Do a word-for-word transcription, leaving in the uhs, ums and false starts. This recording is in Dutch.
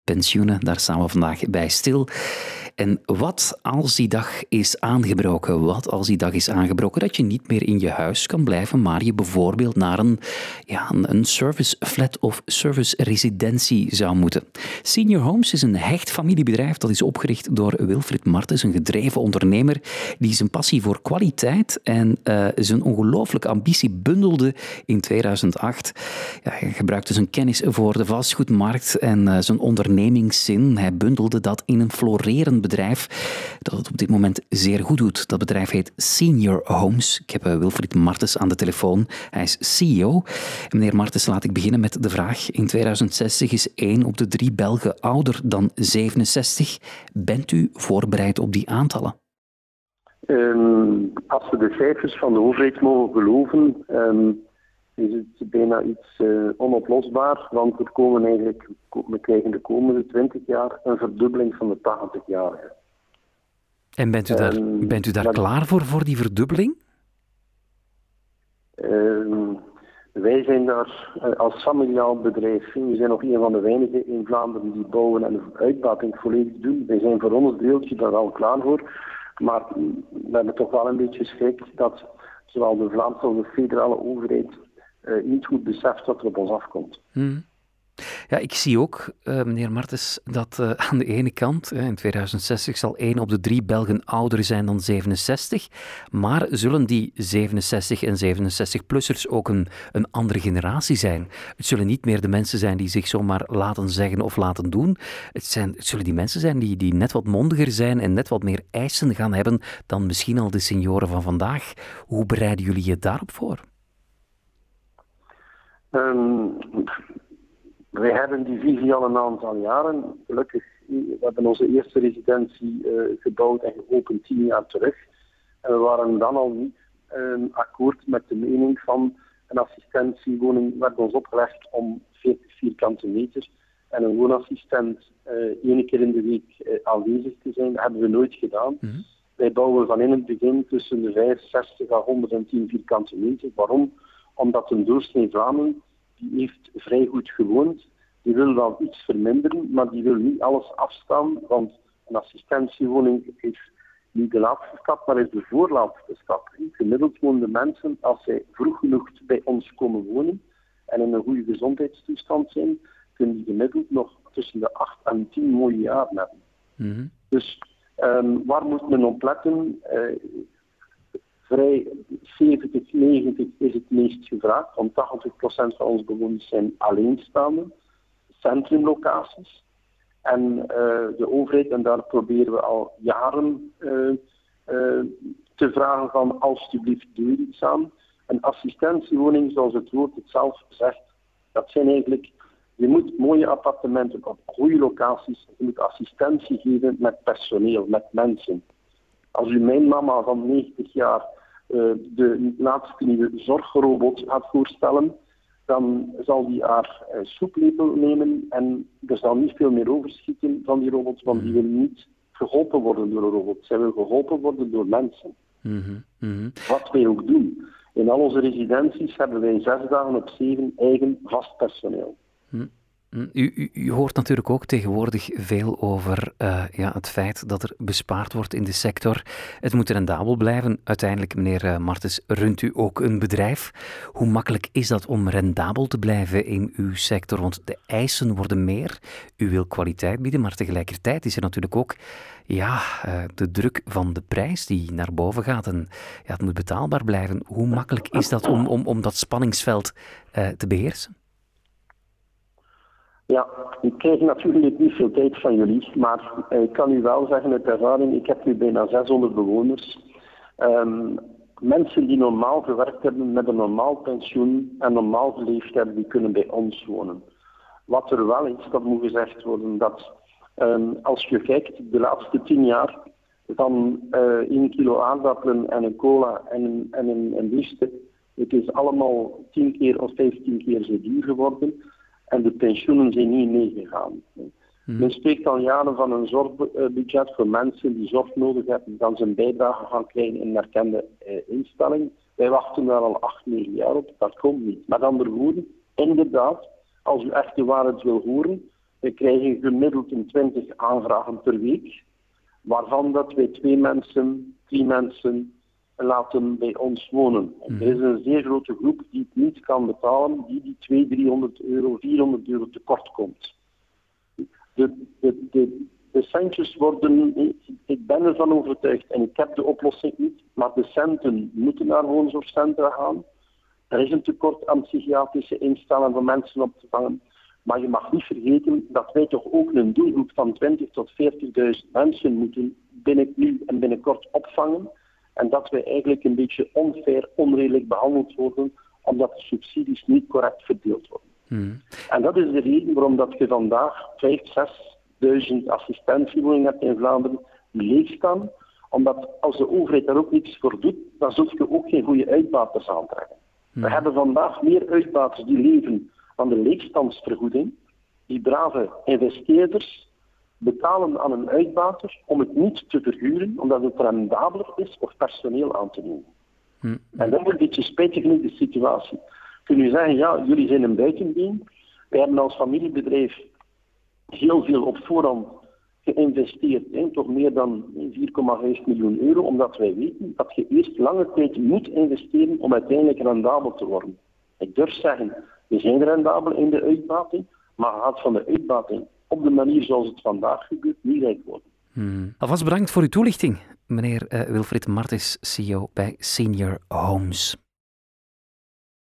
pensioenen. Daar staan we vandaag bij stil. En wat als die dag is aangebroken? Wat als die dag is aangebroken dat je niet meer in je huis kan blijven, maar je bijvoorbeeld naar een, ja, een service flat of service residentie zou moeten? Senior Homes is een hecht familiebedrijf dat is opgericht door Wilfried Martens, een gedreven ondernemer die zijn passie voor kwaliteit en uh, zijn ongelooflijke ambitie bundelde in tweeduizend acht. Ja, hij gebruikte zijn kennis voor de vastgoedmarkt en uh, zijn ondernemingszin. Hij bundelde dat in een florerend bedrijf dat het op dit moment zeer goed doet. Dat bedrijf heet Senior Homes. Ik heb uh, Wilfried Martens aan de telefoon. Hij is C E O. En meneer Martens, laat ik beginnen met de vraag. In tweeduizend zestig is één op de drie Belgen ouder dan zevenenzestig. Bent u voorbereid op die aantallen? Um, als we de cijfers van de overheid mogen geloven, um, is het bijna iets uh, onoplosbaar, want we, komen eigenlijk, we krijgen de komende twintig jaar een verdubbeling van de tachtigjarigen. En bent u daar, um, bent u daar dat, klaar voor, voor die verdubbeling? Um, wij zijn daar uh, als familiaal bedrijf, we zijn nog een van de weinigen in Vlaanderen die bouwen en uitbating volledig doen. Wij zijn voor ons deeltje daar al klaar voor, maar we hebben toch wel een beetje schrik dat zowel de Vlaamse als de federale overheid Uh, niet goed beseft wat er op ons afkomt. Hmm. Ja, ik zie ook, uh, meneer Martens, dat uh, aan de ene kant, uh, in tweeduizend zestig zal één op de drie Belgen ouder zijn dan zevenenzestig, maar zullen die zevenenzestig en zevenenzestig-plussers ook een, een andere generatie zijn? Het zullen niet meer de mensen zijn die zich zomaar laten zeggen of laten doen. Het, zijn, het zullen die mensen zijn die, die net wat mondiger zijn en net wat meer eisen gaan hebben dan misschien al de senioren van vandaag. Hoe bereiden jullie je daarop voor? Um, wij hebben die visie al een aantal jaren. Gelukkig, we hebben onze eerste residentie uh, gebouwd en geopend tien jaar terug. En we waren dan al niet um, akkoord met de mening van een assistentiewoning werd ons opgelegd om veertig vierkante meter en een woonassistent uh, één keer in de week uh, aanwezig te zijn. Dat hebben we nooit gedaan. Mm-hmm. Wij bouwen van in het begin tussen de vijfenzestig à honderdtien vierkante meter. Waarom? Omdat een doorsnee Vlaming, die heeft vrij goed gewoond, die wil wel iets verminderen, maar die wil niet alles afstaan, want een assistentiewoning is niet de laatste stap, maar is de voorlaatste stap. Gemiddeld wonen de mensen, als zij vroeg genoeg bij ons komen wonen en in een goede gezondheidstoestand zijn, kunnen die gemiddeld nog tussen de acht en tien mooie jaren hebben. Mm-hmm. Dus um, waar moet men op letten? Uh, Vrij zeventig, negentig is het meest gevraagd, want tachtig procent van onze bewoners zijn alleenstaande, centrumlocaties. En uh, de overheid, en daar proberen we al jaren uh, uh, te vragen van alsjeblieft doe er iets aan. Een assistentiewoning, zoals het woord het zelf zegt, dat zijn eigenlijk, je moet mooie appartementen op goede locaties, je moet assistentie geven met personeel, met mensen. Als u mijn mama van negentig jaar uh, de laatste nieuwe zorgrobot gaat voorstellen, dan zal die haar uh, soeplepel nemen en er zal niet veel meer overschieten van die robots, want die wil niet geholpen worden door een robot. Zij wil geholpen worden door mensen. Mm-hmm. Mm-hmm. Wat wij ook doen. In al onze residenties hebben wij zes dagen op zeven eigen vast personeel. Mm. U, u, u hoort natuurlijk ook tegenwoordig veel over uh, ja, het feit dat er bespaard wordt in de sector. Het moet rendabel blijven. Uiteindelijk, meneer uh, Martens, runt u ook een bedrijf. Hoe makkelijk is dat om rendabel te blijven in uw sector? Want de eisen worden meer. U wil kwaliteit bieden, maar tegelijkertijd is er natuurlijk ook ja, uh, de druk van de prijs die naar boven gaat. En ja, het moet betaalbaar blijven. Hoe makkelijk is dat om, om, om dat spanningsveld uh, te beheersen? Ja, ik krijg natuurlijk niet veel tijd van jullie, maar ik kan u wel zeggen uit ervaring, ik heb nu bijna zeshonderd bewoners. Um, mensen die normaal gewerkt hebben met een normaal pensioen en normaal geleefd hebben, die kunnen bij ons wonen. Wat er wel is, dat moet gezegd worden, dat um, als je kijkt, de laatste tien jaar, van uh, één kilo aardappelen en een cola en een, en een, een biefstuk, het is allemaal tien keer of vijftien keer zo duur geworden. En de pensioenen zijn niet meegegaan. Hmm. Men spreekt al jaren van een zorgbudget voor mensen die zorg nodig hebben, dan ze een bijdrage gaan krijgen in een erkende eh, instelling. Wij wachten daar al acht, negen jaar op, dat komt niet. Met andere woorden, inderdaad, als u echt de waarheid wil horen, We krijgen gemiddeld een twintig aanvragen per week, waarvan dat wij twee mensen, drie mensen laten bij ons wonen. Er is een zeer grote groep die het niet kan betalen, die die tweehonderd, driehonderd euro, vierhonderd euro tekort komt. De, de, de, de centjes worden, ik ben ervan overtuigd en ik heb de oplossing niet, maar de centen moeten naar woonzorgcentra gaan. Er is een tekort aan psychiatrische instellingen voor mensen op te vangen. Maar je mag niet vergeten dat wij toch ook een doelgroep van twintigduizend tot veertigduizend mensen moeten binnen nu en binnenkort opvangen. En dat wij eigenlijk een beetje onfair, onredelijk behandeld worden, omdat de subsidies niet correct verdeeld worden. Hmm. En dat is de reden waarom dat je vandaag vijfduizend, zesduizend assistentiewoningen hebt in Vlaanderen die leeg staan. Omdat als de overheid daar ook niets voor doet, dan zul je ook geen goede uitbaters aantrekken. Hmm. We hebben vandaag meer uitbaters die leven van de leegstandsvergoeding. Die brave investeerders betalen aan een uitbater om het niet te verhuren, omdat het rendabeler is of personeel aan te nemen. Hmm. En dat is een beetje spijtig in de situatie. Kun je zeggen, ja, jullie zijn een buitenbeen. Wij hebben als familiebedrijf heel veel op voorhand geïnvesteerd, hè, toch meer dan vier komma vijf miljoen euro, omdat wij weten dat je eerst lange tijd moet investeren om uiteindelijk rendabel te worden. Ik durf zeggen, we zijn rendabel in de uitbating, maar je gaat van de uitbating op de manier zoals het vandaag gebeurt niet rijk worden. Hmm. Alvast bedankt voor uw toelichting, meneer uh, Wilfried Martens, C E O bij Senior Homes.